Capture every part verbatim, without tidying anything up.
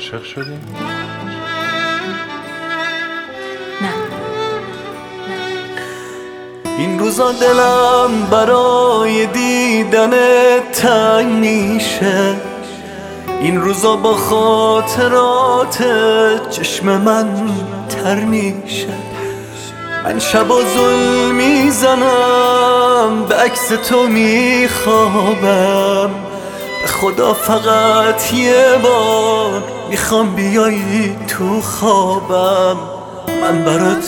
عاشق شدی؟ نه. این روزا دلم برای دیدن تنگ میشه، این روزا با خاطرات چشم من تر میشه. من شبا زل میزنم، به عکس تو میخوابم، به خدا فقط یه بار میخوام بیایی تو خوابم، من برات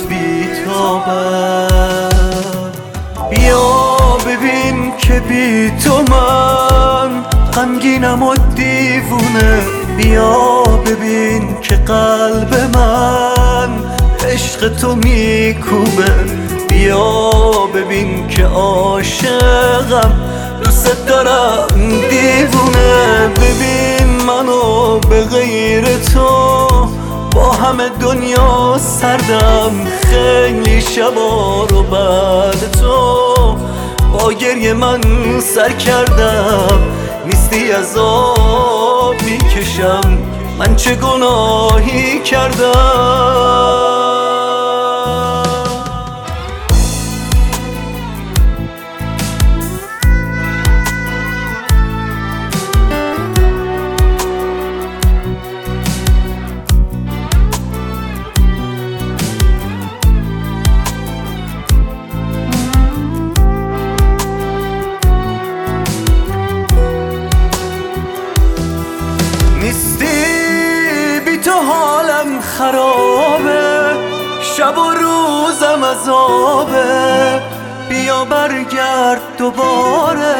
بیتابم. بیا ببین که بی تو من غمگینم و دیوونه، بیا ببین که قلب من عشق تو میکوبه، بیا ببین که عاشقم، دوست دارم دیوونه. ببین منو به غیر تو با همه دنیا سردم، خیلی شبا رو بعد تو با گریه من سر کردم. نیستی از آب میکشم، من چه گناهی کردم؟ نیستی بی تو حالم خرابه، شب و روزم عذابه، بیا برگرد دوباره.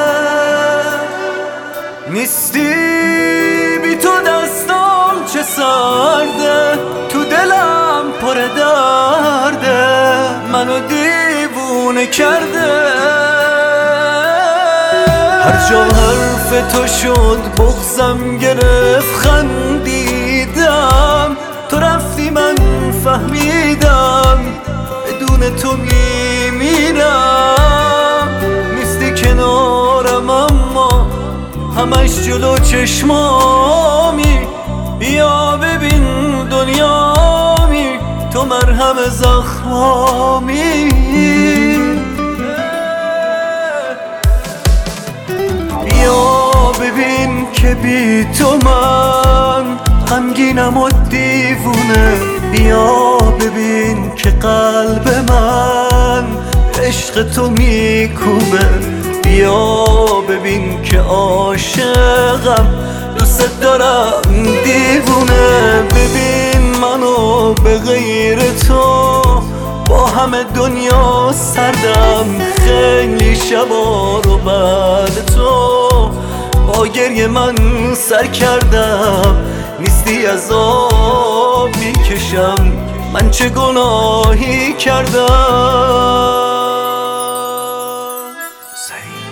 نیستی بی تو دستام چه سرده، تو دلم پر درده، منو دیوونه کرده. هر جا حرف تو شد بغضم گرفت، خندیدم، تو رفتی من فهمیدم بدون تو میمیرم. نیستی کنارم اما همش جلو چشمامی، بیا ببین دنیامی، تو مرهم زخمامی. بیا ببین که بی تو من غمگینم و دیوونه، بیا ببین که قلب من عشق تو میکوبه، بیا ببین که عاشقم، دوست دارم دیوونه. ببین منو به غیر تو با همه دنیا سردم، خیلی شبا رو بعد تو با گریه من سر کردم. نیستی از آب میکشم، من چه گناهی کردم؟